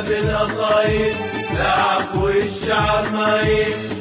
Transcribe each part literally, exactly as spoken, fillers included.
بالأصايل لا عفو الشعر مايل.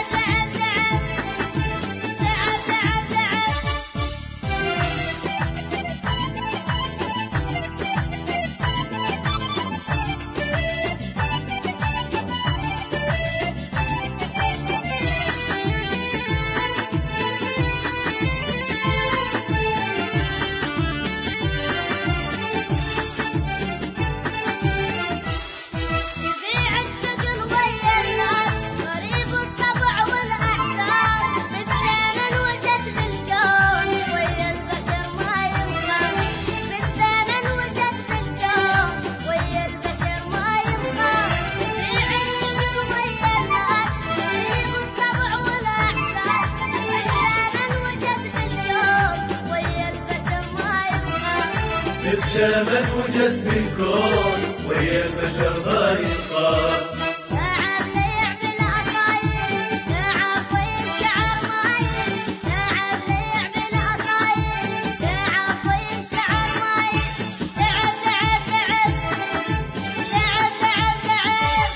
شمن وجد في الكون ويا البشر ما ينقاس. تعب ليع بالأصايل تعب والشعر مايل. تعب ليع بالأصايل تعب والشعر مايل. تعب تعب تعب تعب تعب تعب.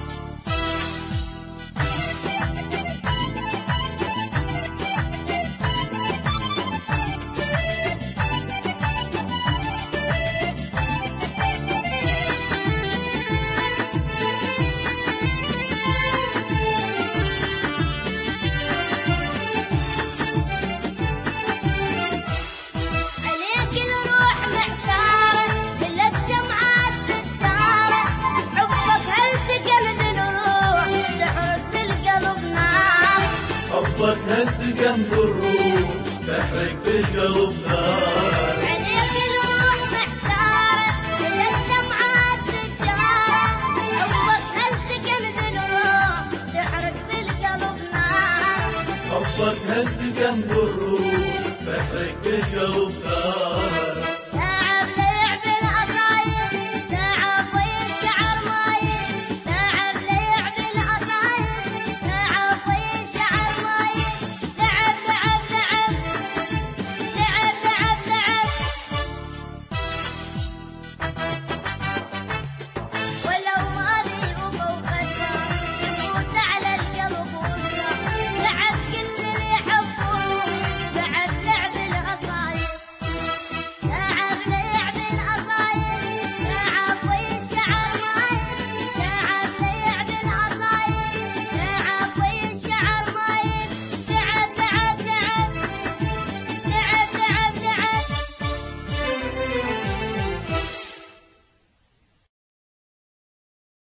حبك هز جنب الروح تحرق بالقلب نار. عليك الروح محتارة كل الدمعات سجارة. حبك هز جنب الروح تحرق بالقلب نار. حبك هز جنب الروح تحرق بالقلب نار.